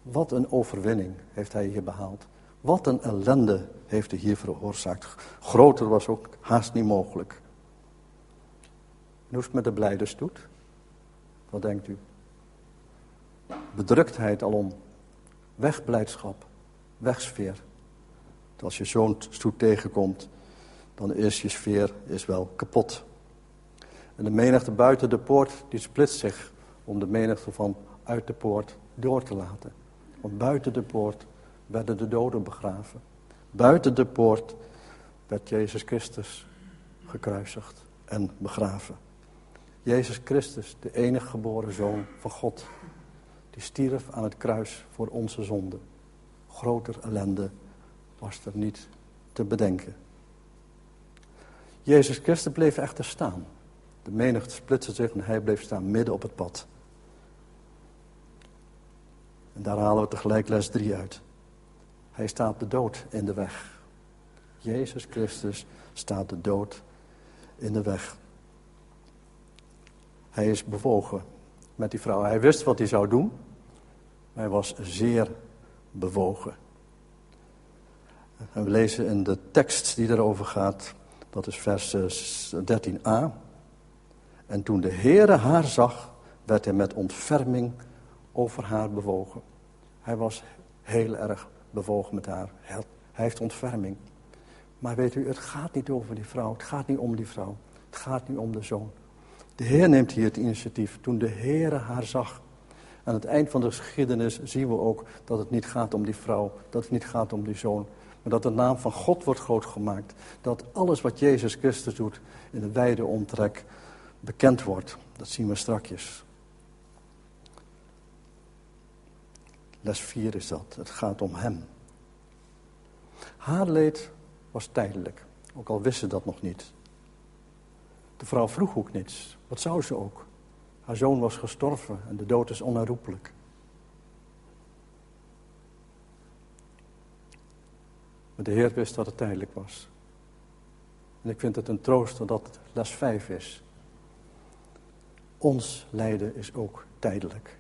Wat een overwinning heeft hij hier behaald. Wat een ellende heeft hij hier veroorzaakt. Groter was ook haast niet mogelijk. En hoe is het met de blijde stoet? Wat denkt u? Bedruktheid alom. Wegblijdschap. Wegsfeer. Als je zo'n stoet tegenkomt, dan is je sfeer wel kapot. En de menigte buiten de poort, die splitst zich om de menigte van uit de poort door te laten. Want buiten de poort werden de doden begraven. Buiten de poort werd Jezus Christus gekruisigd en begraven. Jezus Christus, de enige geboren Zoon van God, die stierf aan het kruis voor onze zonde. Groter ellende was er niet te bedenken. Jezus Christus bleef echter staan. De menigte splitste zich en hij bleef staan midden op het pad. En daar halen we tegelijk les 3 uit. Hij staat de dood in de weg. Jezus Christus staat de dood in de weg. Hij is bewogen met die vrouw. Hij wist wat hij zou doen. Maar hij was zeer bewogen. En we lezen in de tekst die erover gaat. Dat is vers 13a. En toen de Heere haar zag, werd hij met ontferming over haar bewogen. Hij was heel erg bewogen met haar. Hij heeft ontferming. Maar weet u, het gaat niet over die vrouw. Het gaat niet om die vrouw. Het gaat niet om de zoon. De Heer neemt hier het initiatief. Toen de Heere haar zag. Aan het eind van de geschiedenis zien we ook dat het niet gaat om die vrouw. Dat het niet gaat om die zoon. Maar dat de naam van God wordt groot gemaakt. Dat alles wat Jezus Christus doet in de wijde omtrek bekend wordt. Dat zien we strakjes. Les 4 is dat. Het gaat om hem. Haar leed was tijdelijk. Ook al wist ze dat nog niet. De vrouw vroeg ook niets. Wat zou ze ook? Haar zoon was gestorven en de dood is onherroepelijk. Maar de Heer wist dat het tijdelijk was. En ik vind het een troost dat het les 5 is. Ons lijden is ook tijdelijk.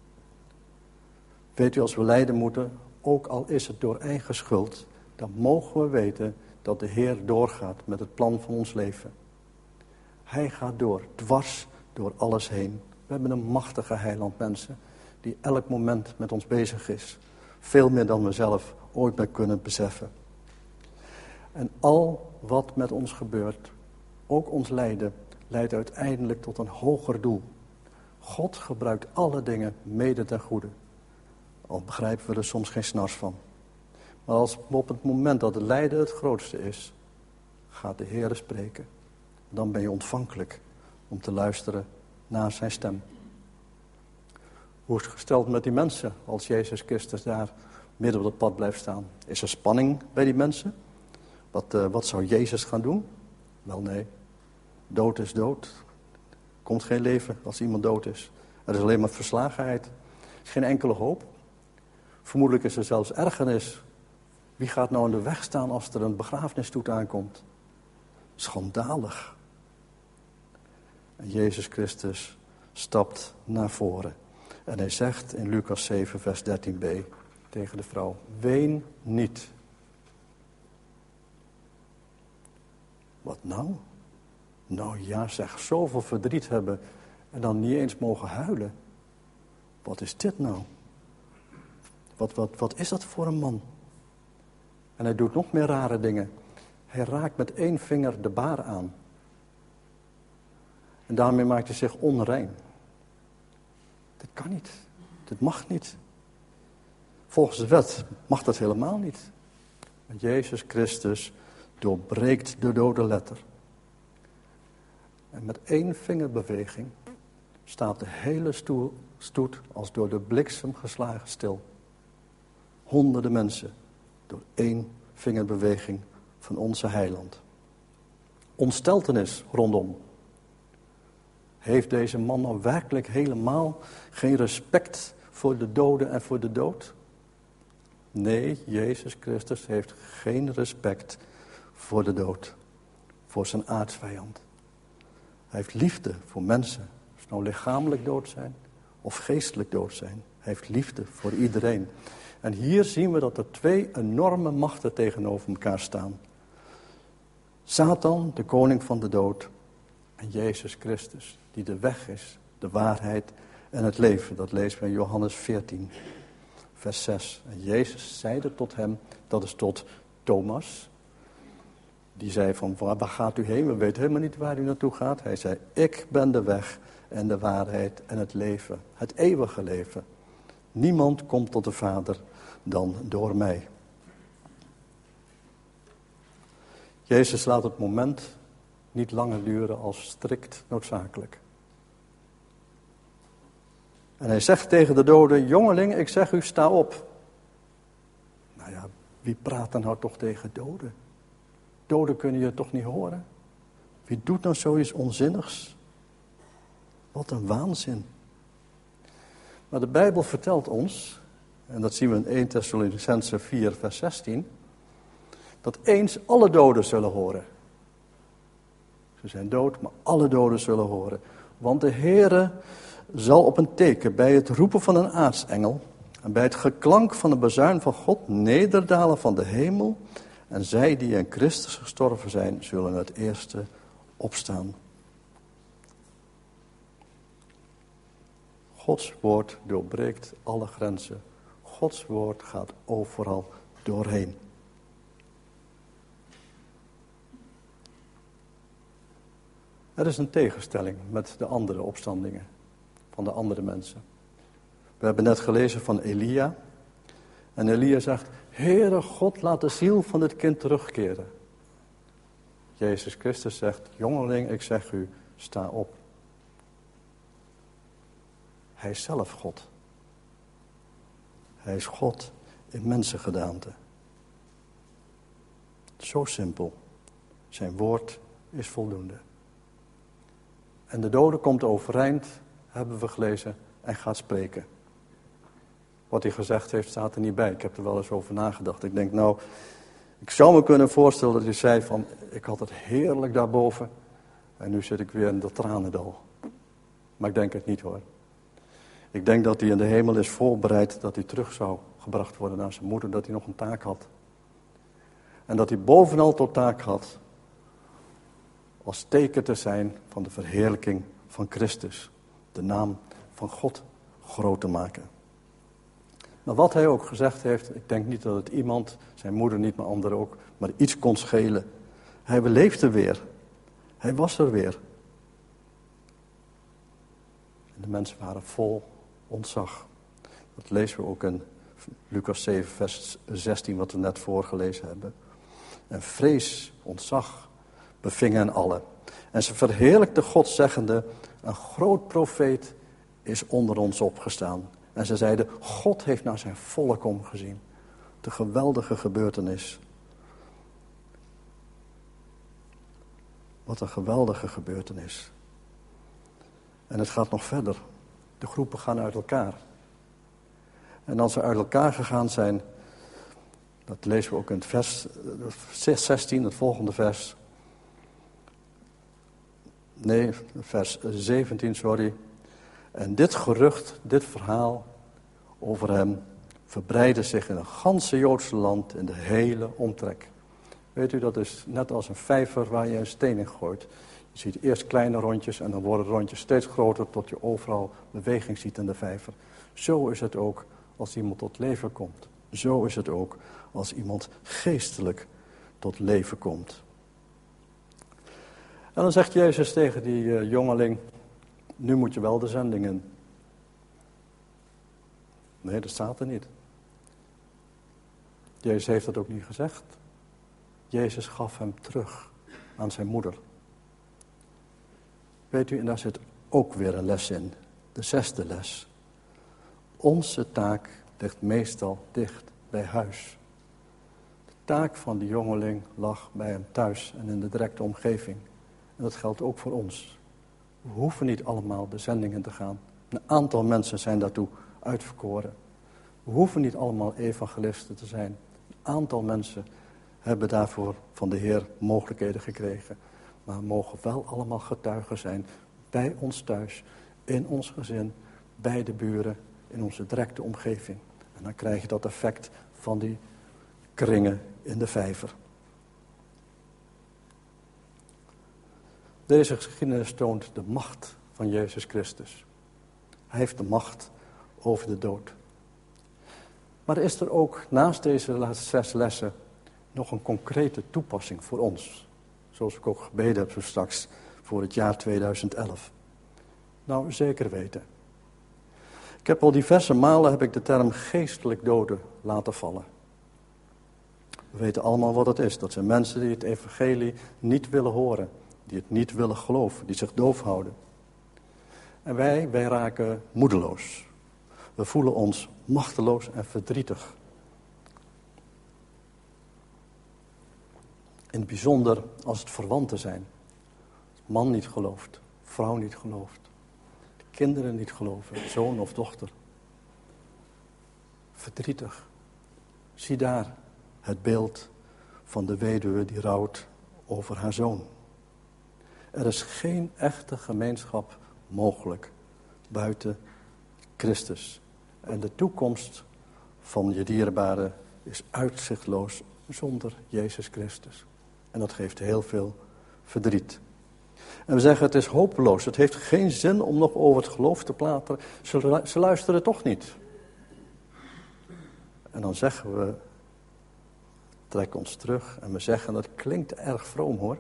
Weet u, als we lijden moeten, ook al is het door eigen schuld, dan mogen we weten dat de Heer doorgaat met het plan van ons leven. Hij gaat door, dwars door alles heen. We hebben een machtige heiland, mensen, die elk moment met ons bezig is. Veel meer dan we zelf ooit meer kunnen beseffen. En al wat met ons gebeurt, ook ons lijden, leidt uiteindelijk tot een hoger doel. God gebruikt alle dingen mede ten goede. Al begrijpen we er soms geen snars van. Maar als op het moment dat het lijden het grootste is, gaat de Heer spreken. Dan ben je ontvankelijk om te luisteren naar zijn stem. Hoe is het gesteld met die mensen als Jezus Christus daar midden op het pad blijft staan? Is er spanning bij die mensen? Wat zou Jezus gaan doen? Wel nee, dood is dood. Er komt geen leven als iemand dood is. Er is alleen maar verslagenheid. Er is geen enkele hoop. Vermoedelijk is er zelfs ergernis. Wie gaat nou in de weg staan als er een begrafenisstoet aankomt? Schandalig. En Jezus Christus stapt naar voren. En hij zegt in Lucas 7 vers 13b tegen de vrouw: ween niet. Wat nou? Nou ja, zeg, zoveel verdriet hebben en dan niet eens mogen huilen. Wat is dit nou? Wat is dat voor een man? En hij doet nog meer rare dingen. Hij raakt met 1 vinger de baar aan. En daarmee maakt hij zich onrein. Dit kan niet. Dit mag niet. Volgens de wet mag dat helemaal niet. Want Jezus Christus doorbreekt de dode letter. En met 1 vingerbeweging staat de hele stoet als door de bliksem geslagen stil. Honderden mensen door 1 vingerbeweging van onze heiland. Ontsteltenis rondom. Heeft deze man nou werkelijk helemaal geen respect voor de doden en voor de dood? Nee, Jezus Christus heeft geen respect voor de dood. Voor zijn aardsvijand. Hij heeft liefde voor mensen. Of ze nou lichamelijk dood zijn of geestelijk dood zijn. Hij heeft liefde voor iedereen. En hier zien we dat er twee enorme machten tegenover elkaar staan. Satan, de koning van de dood. En Jezus Christus, die de weg is, de waarheid en het leven. Dat lezen we in Johannes 14, vers 6. En Jezus zeide tot hem, dat is tot Thomas. Die zei van, waar gaat u heen? We weten helemaal niet waar u naartoe gaat. Hij zei, ik ben de weg en de waarheid en het leven. Het eeuwige leven. Niemand komt tot de Vader dan door mij. Jezus laat het moment niet langer duren als strikt noodzakelijk. En hij zegt tegen de doden, jongeling, ik zeg u, sta op. Nou ja, wie praat er nou toch tegen doden? Doden kunnen je toch niet horen? Wie doet nou zoiets onzinnigs? Wat een waanzin. Maar de Bijbel vertelt ons, en dat zien we in 1 Thessalonicenzen 4 vers 16... dat eens alle doden zullen horen. Ze zijn dood, maar alle doden zullen horen. Want de Heere zal op een teken bij het roepen van een aartsengel en bij het geklank van de bazuin van God nederdalen van de hemel. En zij die in Christus gestorven zijn, zullen het eerste opstaan. Gods woord doorbreekt alle grenzen. Gods woord gaat overal doorheen. Er is een tegenstelling met de andere opstandingen van de andere mensen. We hebben net gelezen van Elia. En Elia zegt, Heere God, laat de ziel van dit kind terugkeren. Jezus Christus zegt, jongeling, ik zeg u, sta op. Hij is zelf God. Hij is God in mensengedaante. Zo simpel. Zijn woord is voldoende. En de dode komt overeind, hebben we gelezen, en gaat spreken. Wat hij gezegd heeft, staat er niet bij. Ik heb er wel eens over nagedacht. Ik denk, nou, ik zou me kunnen voorstellen dat hij zei van, ik had het heerlijk daarboven. En nu zit ik weer in dat tranendal. Maar ik denk het niet hoor. Ik denk dat hij in de hemel is voorbereid dat hij terug zou gebracht worden naar zijn moeder. Dat hij nog een taak had. En dat hij bovenal tot taak had als teken te zijn van de verheerlijking van Christus. De naam van God groot te maken. Maar wat hij ook gezegd heeft, ik denk niet dat het iemand, zijn moeder niet, maar anderen ook, maar iets kon schelen. Hij beleefde weer. Hij was er weer. En de mensen waren vol ontzag. Dat lezen we ook in Lucas 7 vers 16, wat we net voorgelezen hebben. En vrees, ontzag, beving hen allen. En ze verheerlijkten God zeggende, een groot profeet is onder ons opgestaan. En ze zeiden, God heeft naar zijn volk omgezien. De geweldige gebeurtenis. Wat een geweldige gebeurtenis. En het gaat nog verder. De groepen gaan uit elkaar. En als ze uit elkaar gegaan zijn, dat lezen we ook in het vers 16, het volgende vers. Nee, vers 17, sorry. En dit gerucht, dit verhaal over hem verbreidde zich in het ganse Joodse land, in de hele omtrek. Weet u, dat is net als een vijver waar je een steen in gooit. Je ziet eerst kleine rondjes en dan worden rondjes steeds groter tot je overal beweging ziet in de vijver. Zo is het ook als iemand tot leven komt. Zo is het ook als iemand geestelijk tot leven komt. En dan zegt Jezus tegen die jongeling, nu moet je wel de zending in. Nee, dat staat er niet. Jezus heeft dat ook niet gezegd. Jezus gaf hem terug aan zijn moeder. Weet u, en daar zit ook weer een les in. De 6e les. Onze taak ligt meestal dicht bij huis. De taak van die jongeling lag bij hem thuis en in de directe omgeving. En dat geldt ook voor ons. We hoeven niet allemaal de zending in te gaan. Een aantal mensen zijn daartoe uitverkoren. We hoeven niet allemaal evangelisten te zijn. Een aantal mensen hebben daarvoor van de Heer mogelijkheden gekregen. Maar we mogen wel allemaal getuigen zijn bij ons thuis, in ons gezin, bij de buren, in onze directe omgeving. En dan krijg je dat effect van die kringen in de vijver. Deze geschiedenis toont de macht van Jezus Christus. Hij heeft de macht over de dood. Maar is er ook naast deze 6 lessen nog een concrete toepassing voor ons? Zoals ik ook gebeden heb zo straks voor het jaar 2011. Nou, zeker weten. Ik heb al diverse malen de term geestelijk doden laten vallen. We weten allemaal wat het is. Dat zijn mensen die het evangelie niet willen horen. Die het niet willen geloven. Die zich doof houden. En wij raken moedeloos. We voelen ons machteloos en verdrietig. In het bijzonder als het verwanten zijn. Man niet gelooft, vrouw niet gelooft. De kinderen niet geloven, zoon of dochter. Verdrietig. Zie daar het beeld van de weduwe die rouwt over haar zoon. Er is geen echte gemeenschap mogelijk buiten Christus. En de toekomst van je dierbare is uitzichtloos zonder Jezus Christus. En dat geeft heel veel verdriet. En we zeggen het is hopeloos. Het heeft geen zin om nog over het geloof te praten. Ze luisteren toch niet. En dan zeggen we, trek ons terug en we zeggen, dat klinkt erg vroom hoor.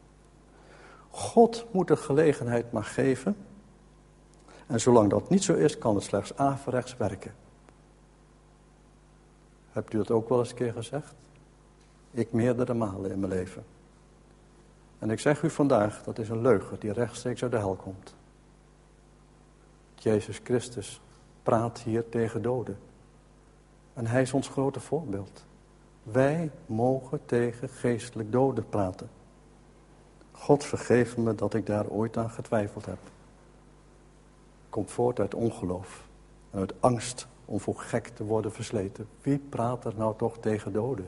God moet de gelegenheid maar geven. En zolang dat niet zo is, kan het slechts averechts werken. Hebt u dat ook wel eens een keer gezegd? Ik meerdere malen in mijn leven. En ik zeg u vandaag, dat is een leugen die rechtstreeks uit de hel komt. Jezus Christus praat hier tegen doden. En hij is ons grote voorbeeld. Wij mogen tegen geestelijk doden praten. God vergeef me dat ik daar ooit aan getwijfeld heb. Komt voort uit ongeloof en uit angst om voor gek te worden versleten. Wie praat er nou toch tegen doden?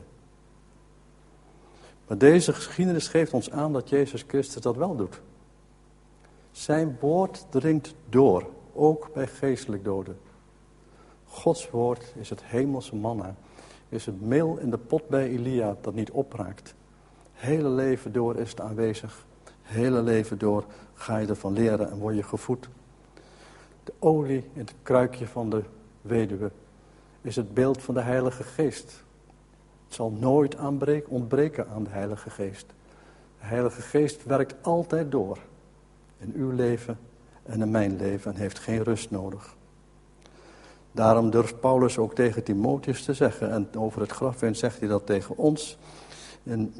Maar deze geschiedenis geeft ons aan dat Jezus Christus dat wel doet. Zijn woord dringt door, ook bij geestelijk doden. Gods woord is het hemelse manna, is het meel in de pot bij Elia dat niet opraakt. Hele leven door is het aanwezig. Hele leven door ga je ervan leren en word je gevoed. De olie in het kruikje van de weduwe is het beeld van de Heilige Geest. Het zal nooit ontbreken aan de Heilige Geest. De Heilige Geest werkt altijd door. In uw leven en in mijn leven en heeft geen rust nodig. Daarom durft Paulus ook tegen Timotheus te zeggen. En over het grafveen zegt hij dat tegen ons. In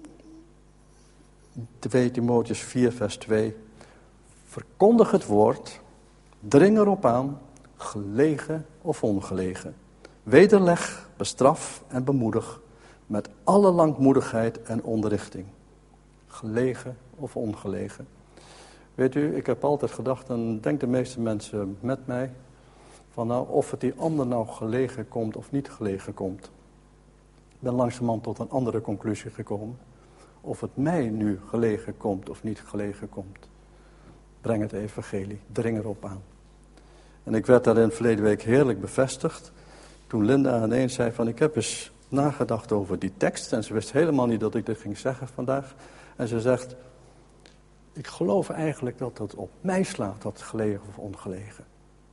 2 Timotheus 4 vers 2. Verkondig het woord, dring erop aan, gelegen of ongelegen. Wederleg, bestraf en bemoedig met alle langmoedigheid en onderrichting. Gelegen of ongelegen. Weet u, ik heb altijd gedacht, en denk de meeste mensen met mij, van nou, of het die ander nou gelegen komt of niet gelegen komt. Ik ben langzamerhand tot een andere conclusie gekomen. Of het mij nu gelegen komt of niet gelegen komt. Breng het evangelie, dring erop aan. En ik werd daarin verleden week heerlijk bevestigd. Toen Linda ineens zei van ik heb eens nagedacht over die tekst. En ze wist helemaal niet dat ik dit ging zeggen vandaag. En ze zegt, ik geloof eigenlijk dat het op mij slaat, dat gelegen of ongelegen.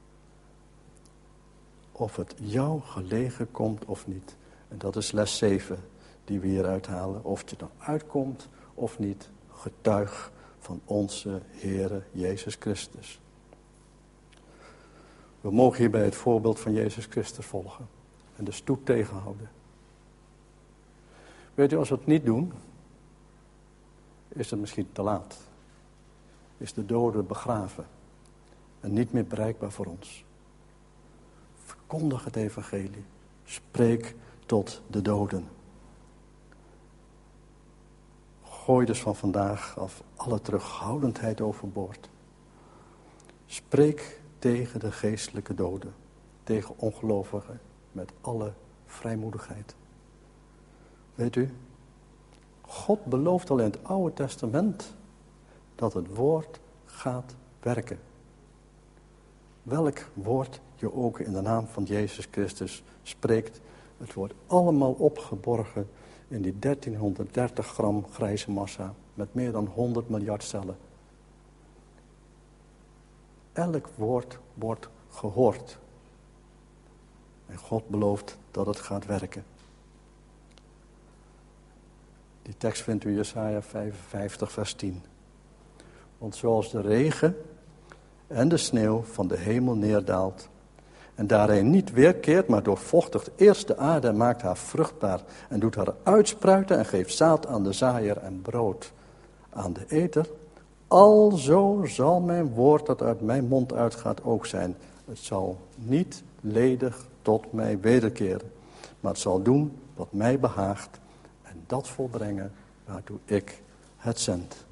Of het jou gelegen komt of niet. En dat is les 7 die we hier uithalen. Of het er nou uitkomt of niet, getuig van onze Heere Jezus Christus. We mogen hierbij het voorbeeld van Jezus Christus volgen. En de stoet tegenhouden. Weet u, als we het niet doen, is het misschien te laat. Is de dode begraven. En niet meer bereikbaar voor ons. Verkondig het evangelie. Spreek tot de doden. Gooi dus van vandaag af alle terughoudendheid overboord. Spreek tegen de geestelijke doden. Tegen ongelovigen met alle vrijmoedigheid. Weet u, God belooft al in het Oude Testament dat het woord gaat werken. Welk woord je ook in de naam van Jezus Christus spreekt. Het wordt allemaal opgeborgen in die 1330 gram grijze massa met meer dan 100 miljard cellen. Elk woord wordt gehoord. En God belooft dat het gaat werken. Die tekst vindt u in Jesaja 55 vers 10. Want zoals de regen en de sneeuw van de hemel neerdaalt en daarheen niet weerkeert, maar doorvochtigt eerst de aarde en maakt haar vruchtbaar en doet haar uitspruiten en geeft zaad aan de zaaier en brood aan de eter, alzo zal mijn woord dat uit mijn mond uitgaat ook zijn. Het zal niet ledig tot mij wederkeren, maar het zal doen wat mij behaagt en dat volbrengen waartoe ik het zend.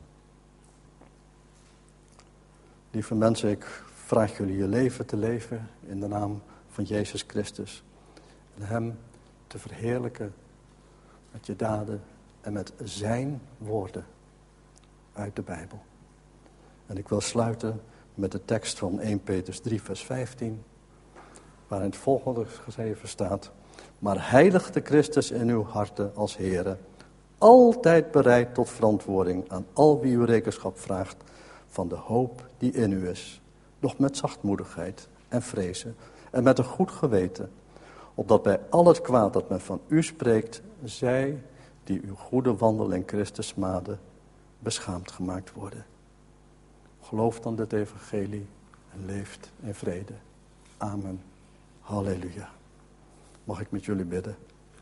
Lieve mensen, ik vraag jullie je leven te leven in de naam van Jezus Christus. En hem te verheerlijken met je daden en met zijn woorden uit de Bijbel. En ik wil sluiten met de tekst van 1 Petrus 3 vers 15, waarin het volgende geschreven staat: maar heilig de Christus in uw harten als Heere, altijd bereid tot verantwoording aan al wie u rekenschap vraagt van de hoop die in u is, doch met zachtmoedigheid en vrezen en met een goed geweten, opdat bij al het kwaad dat men van u spreekt, zij die uw goede wandel in Christus smaden, beschaamd gemaakt worden. Geloof dan dit evangelie en leeft in vrede. Amen. Halleluja. Mag ik met jullie bidden?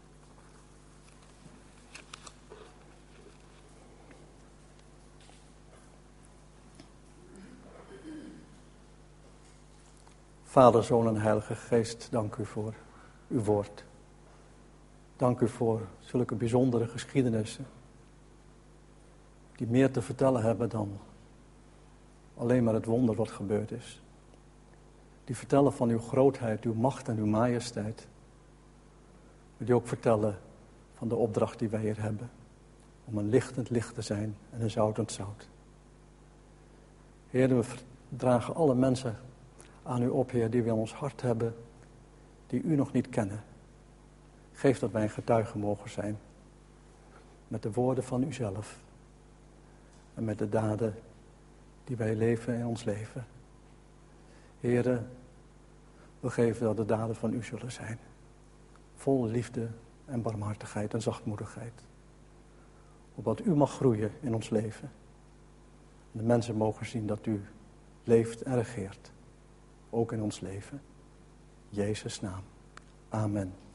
Vader, Zoon en Heilige Geest, dank u voor uw woord. Dank u voor zulke bijzondere geschiedenissen, die meer te vertellen hebben dan alleen maar het wonder wat gebeurd is. Die vertellen van uw grootheid, uw macht en uw majesteit. Maar die ook vertellen van de opdracht die wij hier hebben. Om een lichtend licht te zijn en een zoutend zout. Heer, we dragen alle mensen aan u op, Heer, die we in ons hart hebben, die u nog niet kennen. Geef dat wij een getuige mogen zijn. Met de woorden van uzelf. En met de daden die wij leven in ons leven. Heere, we geven dat de daden van u zullen zijn. Vol liefde en barmhartigheid en zachtmoedigheid. Opdat u mag groeien in ons leven. En de mensen mogen zien dat u leeft en regeert. Ook in ons leven. In Jezus' naam. Amen.